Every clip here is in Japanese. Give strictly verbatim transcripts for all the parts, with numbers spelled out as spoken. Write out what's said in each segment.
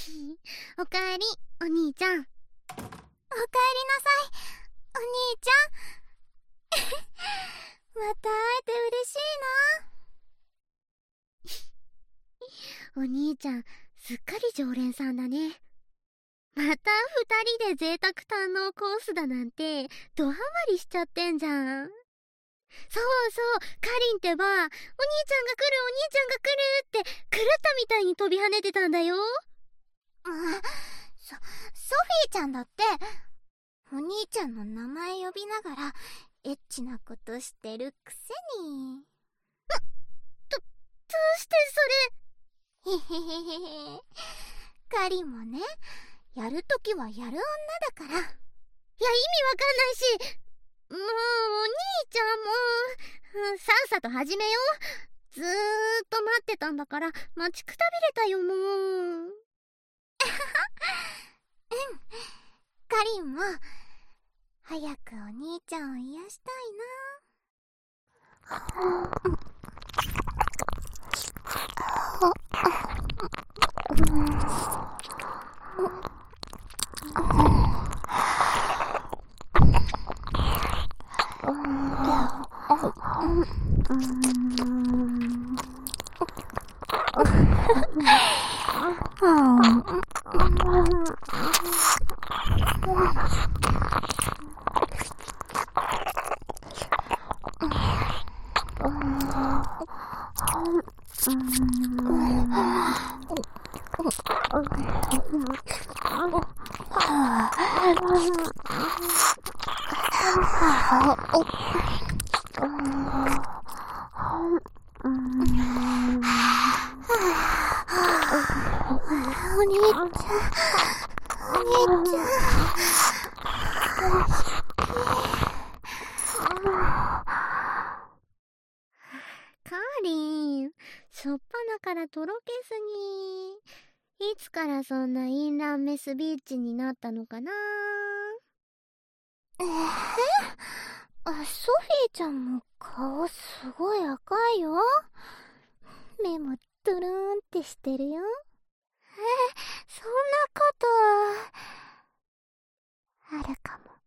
おかえり、お兄ちゃん。おかえりなさい、お兄ちゃん。また会えて嬉しいな。お兄ちゃん、すっかり常連さんだね。また二人で贅沢堪能コースだなんて、ドハマりしちゃってんじゃん。そうそう、かりんってば、お兄ちゃんが来るお兄ちゃんが来るって、狂ったみたいに飛び跳ねてたんだよ。うん、そ、ソフィーちゃんだって、お兄ちゃんの名前呼びながら、エッチなことしてるくせに。ど、どうしてそれ。へへへへへ。かりんもね、やるときはやる女だから。いや、意味わかんないし、もう、お兄ちゃんも、うん、さっさと始めよう。ずーっと待ってたんだから、待ちくたびれたよ、もう。うん。かりんも、早くお兄ちゃんを癒したいな。お兄ちゃん、お兄ちゃん。カーリン、しょっぱなからとろけすぎ。いつからそんなインランメスビーチになったのかな。えー、あ、ソフィーちゃんも顔すごい赤いよ。目もドゥルーンってしてるよ。え、そんなことあるかも。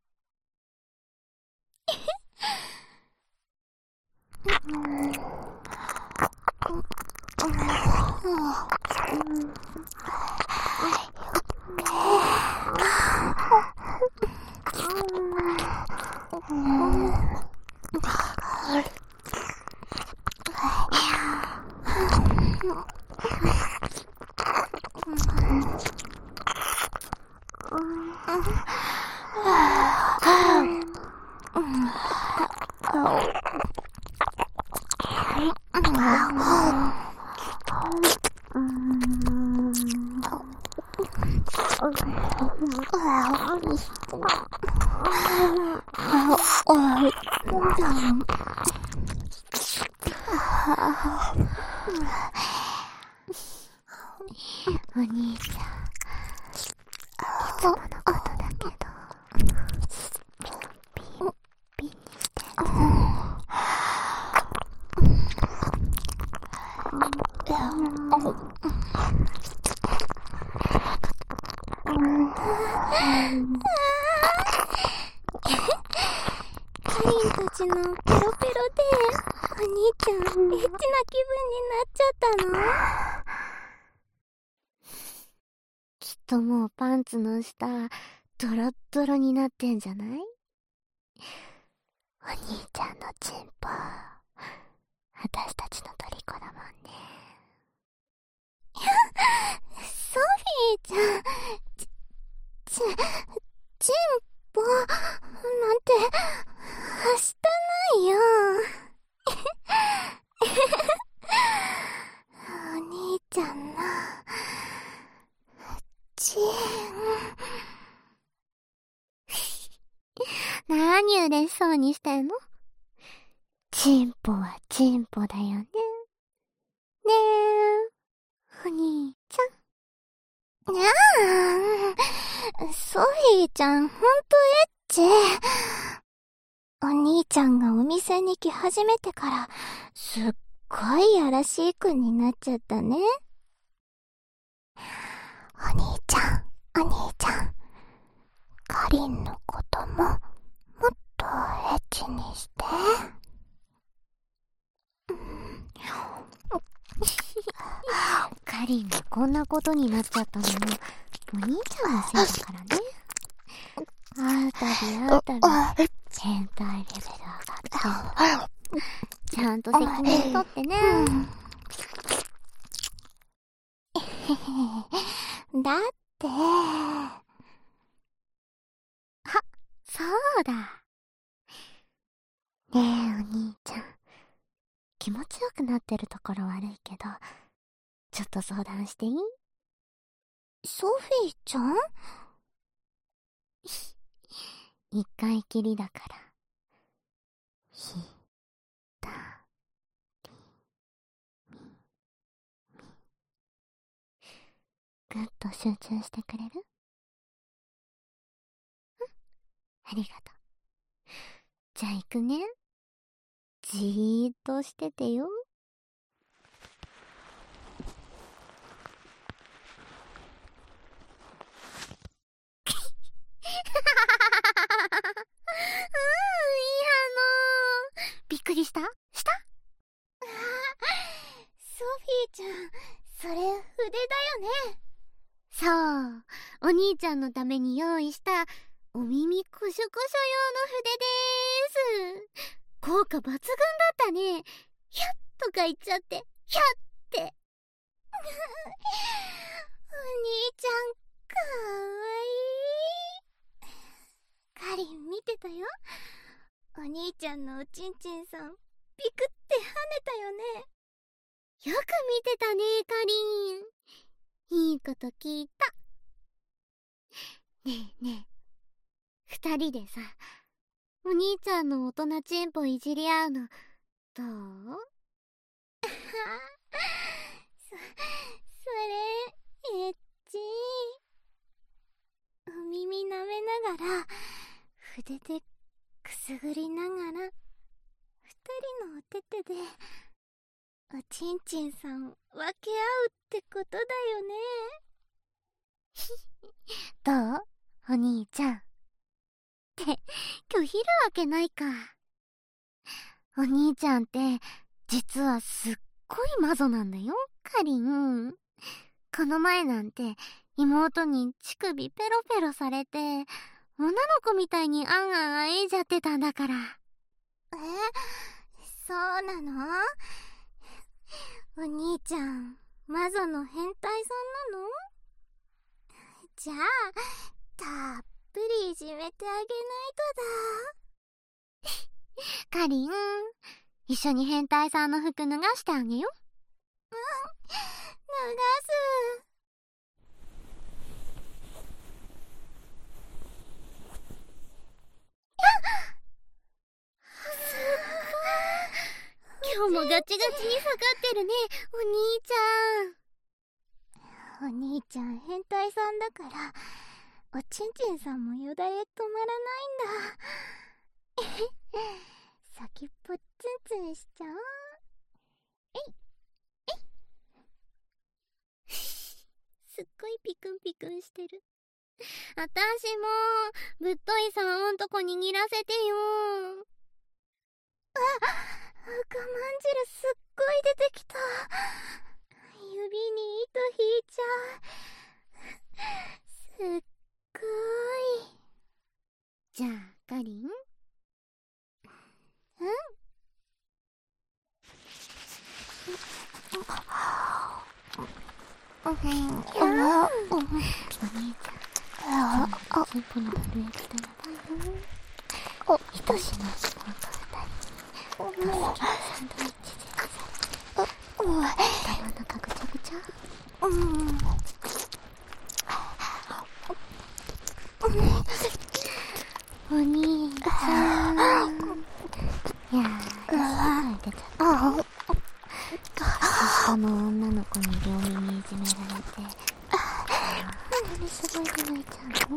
お兄ちゃん、いつものことだけど、ピンピンにしてかりんたちのペロペロで、お兄ちゃんエッチな気分になっちゃったの？きっともうパンツの下ドロッドロになってんじゃない？お兄ちゃんのチンポ、私たちの虜だもんね。ソフィーちゃん、ち、ち、チンポなんてはしたないよ。お兄ちゃんのチン。何嬉しそうにしてんの？チンポはチンポだよね。ねえ、お兄ちゃん。にゃーん、ソフィーちゃんほんとエッチ。お兄ちゃんがお店に来始めてから、すっごいやらしい子になっちゃったね。お兄カリンがこんなことになっちゃったのもお兄ちゃんのせいだからね。会うたび会うたび変態レベル上がってんの。ちゃんと責任取ってね。だってあ、そうだ。ねえお兄ちゃん、気持ちよくなってるところ悪いけどちょっと相談していい？ソフィーちゃん？一回きりだからひたりみみぐっと集中してくれる？うん、ありがとう。じゃあ行くね。じーっとしててよ。びっくりした？したソフィーちゃん、それ筆だよね。そう、お兄ちゃんのために用意したお耳コショコショ用の筆でーす。効果抜群だったね。ひゃっとか言っちゃって、ひゃってお兄ちゃんかわいい。カリン見てたよ。お兄ちゃんのおちんちんさんピクって跳ねたよね。よく見てたねカリン。いいこと聞いた。ねえねえ、二人でさお兄ちゃんの大人チンポいじり合うのどう？そ、それエッチ。お耳舐めながら筆でくすぐりながら二人のお手手でおちんちんさん分け合うってことだよね。どう？お兄ちゃん。って拒否るわけないか。お兄ちゃんって実はすっごいマゾなんだよカリン。この前なんて妹に乳首ペロペロされて女の子みたいにあんあんあえいじゃってたんだから。え、そうなの？お兄ちゃんマゾの変態さんなの？じゃあたっぷりいじめてあげないとだ。カリン、一緒に変態さんの服脱がしてあげよ。うん、脱がす。今日もガチガチに下がってるねお兄ちゃん。お兄ちゃん変態さんだからおちんちんさんもよだれ止まらないんだ。先っぽツンツンしちゃう。えいえいすっごいピクンピクンしてる。あたしもぶっといさんおんとこ握らせてよ。あ、赤まんじるすっごい出てきた。指に糸引いちゃう。すっごい。じゃあカリン。うん。お兄ちゃん、チンポの震え方やばいよ。愛しのスポンと二人に好きなサンドイッチ全然頭の中ぐちゃぐちゃ。うんお兄ちゃん、いやー、汗出ちゃった。下の女の子に両耳いじめられて、何すごいで泣いちゃうの？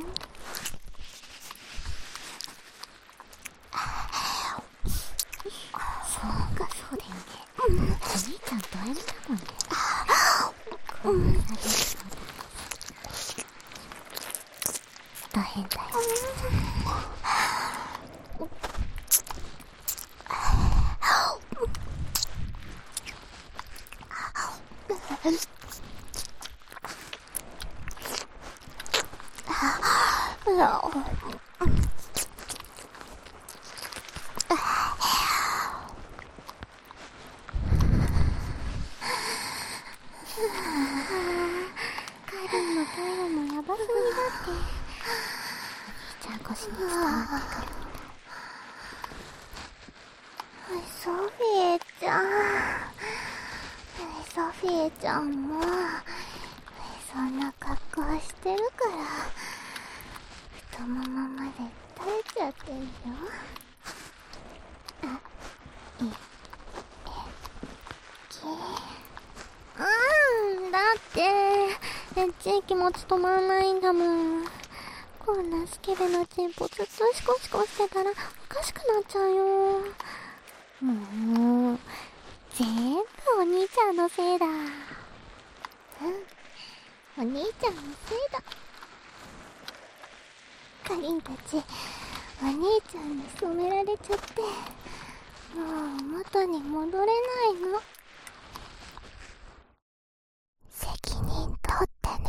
そうか、そうだよね。お兄ちゃんド M だもんね。こんなされそうだ。大変だよ。 カリンの体温もやばすぎだって。お兄ちゃん腰に伝わってくる。ソフィエちゃん、ソフィエちゃんもそんな格好してるから太ももまで垂れちゃってんよ。あ、え、え、きうん、だってエッチい気持ち止まんないんだもん。こんなスケベなチンポずっとシコシコしてたらおかしくなっちゃうよ。もう全部お兄ちゃんのせいだ。うん、お兄ちゃんのせいだ。かりんたちお兄ちゃんに染められちゃってもう元に戻れないの。責任取ってね。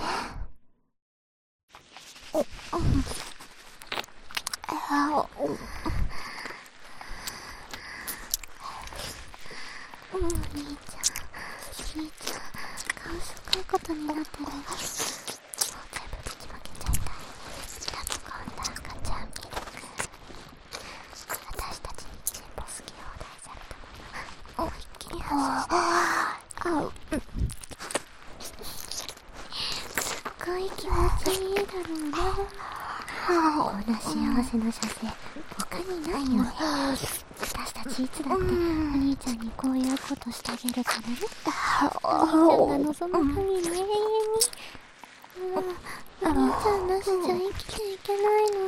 お、うん、あお、うん、兄ちゃん、兄ちゃん、顔すっごいことになってる。もう全部ぶちまけちゃいたい。ラブコンダ赤ちゃんミルク。私たちにチンポ好き放題されたもの。思いっきり外して。あう、うん。すっごい気持ちいいだろうな。こんな幸せな射精、他にないよね。私たちいつだってお兄ちゃんにこういうことしてあげるからね。お兄ちゃんが望む限り永遠に。うん、お兄ちゃんなしじゃ生きていけないの。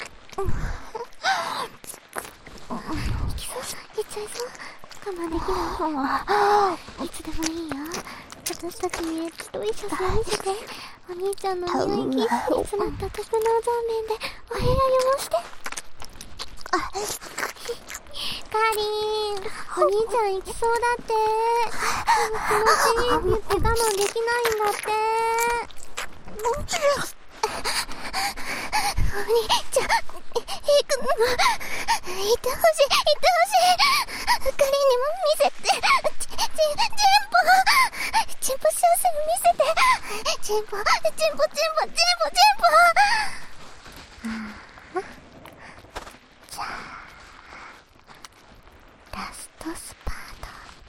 行きそう、行っちゃいそう。我慢できない。いつでもいいよ。私たちにエッチといい射精見せて。お兄ちゃんの匂いぎっしり詰まった特納残面でお部屋汚して。カーリン、お兄ちゃん行きそうだって。でも気持ちいいって言って我慢できないんだって。お兄ちゃん、行くの。行ってほしい、行ってほしい。カーリンにも見せて。チン、チンポ。チンポ幸せに見せて。チンポ、チンポ、チンポ、チンポ、チンポ。ああ。じゃあ。ラストスパート。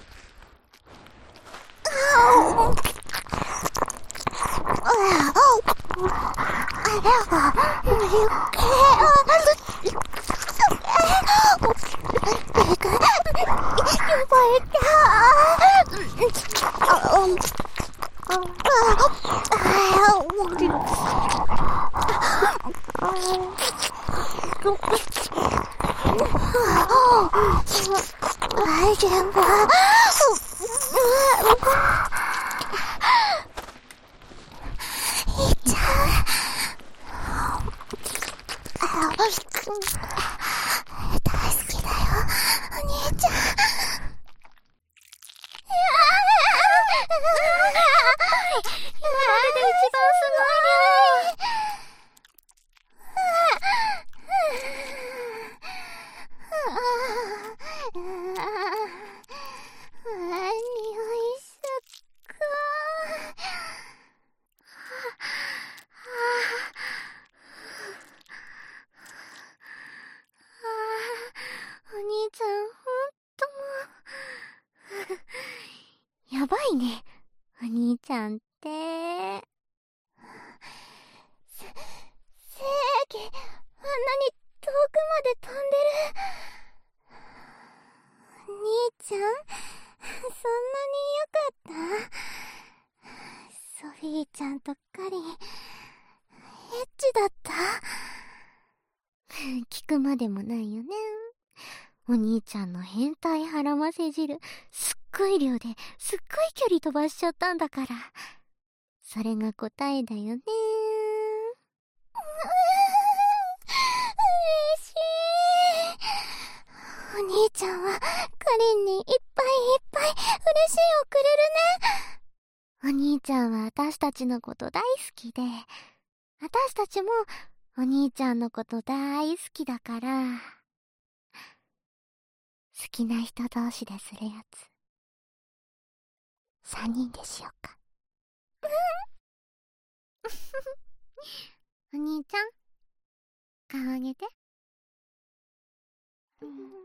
全部いっちゃう。大好きだよお兄ちゃん。今までで一番すごい匂い。やばいね、お兄ちゃんって。せ、せーき、あんなに遠くまで飛んでる。お兄ちゃん、そんなに良かった？ソフィーちゃんとカリン、エッチだった？聞くまでもないよね。お兄ちゃんの変態腹ませ汁、すっごい量ですっごい距離飛ばしちゃったんだから。それが答えだよね。嬉しい。お兄ちゃんはカリンにいっぱいいっぱい嬉しいをくれるね。お兄ちゃんは私たちのこと大好きで、私たちもお兄ちゃんのこと大好きだから、好きな人同士でするやつ、三人でしようか。お兄ちゃん、顔あげて。うん